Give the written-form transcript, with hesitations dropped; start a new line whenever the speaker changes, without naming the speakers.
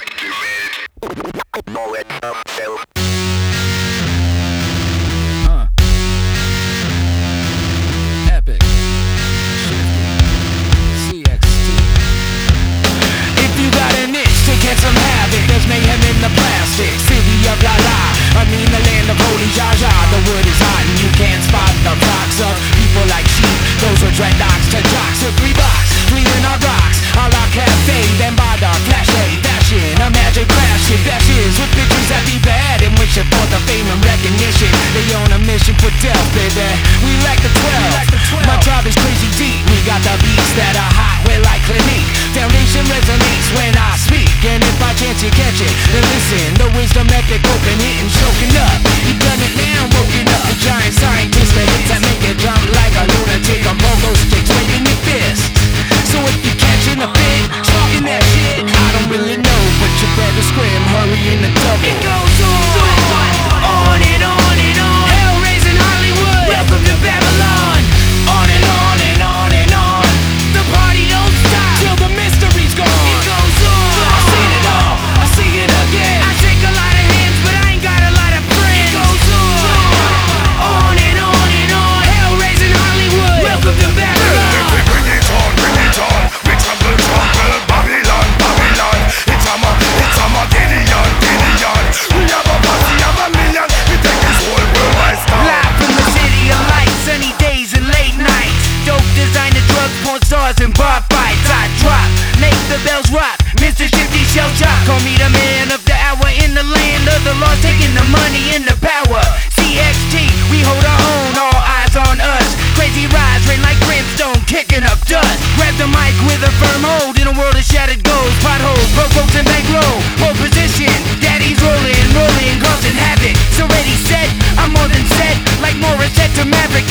Epic. CXT. If you got an itch to get some havoc, there's mayhem in the plastic city of La La. I mean the land of holy Jaja. The wood is hot and you can't spot the flocks of people like sheep. Those are dreadlocks to jocks to 3 blocks, cleaning our rocks. A la cafe, then by the flash fashion, a magic crash it dashes with bitches that be bad and wishing for the fame and recognition. They on a mission for death, baby. We like the 12. My tribe is crazy deep. We got the beats that are hot, we're like Clinique. Foundation resonates when I speak, and if by chance you catch it, then listen. The wisdom epic, open it and choking up. You done it now, woken up. The giant scientist, the hits that make it jump like a lunatic. I'm pogo sticks, making it fist. So if you catching a fit, talking that shit, I don't really know, but you better scream, hurry in the double. It goes on and on and on. Hell raising Hollywood, welcome to Babylon. On and on and on and on. The party don't stop till the mystery's gone. It goes on. I seen it all, I see it again. I shake a lot of hands, but I ain't got a lot of friends. It goes on and on and on. Hell raising Hollywood, welcome to Babylon.
Bring it on, we trample, Babylon, Babylon. It's a Gideon. We have a party of a million. We take this whole world by storm.
Live from the city of light, sunny days and late nights. Dope designer drugs, porn stars and bar fights. I drop, make the bells rock. Mr. Shifty Shell Chop, call me the man of the hour in the land of the lost, taking the money and the power. CXT, we hold our own, all eyes on us. Crazy rides, rain like brimstone, kicking up dust. Grab the mic with a firm hold in a world of shattered goals, potholes, broke folks and bankroll. Pole position, daddy's rolling, causing havoc. It's already set, I'm more than set, like Morissette to Maverick.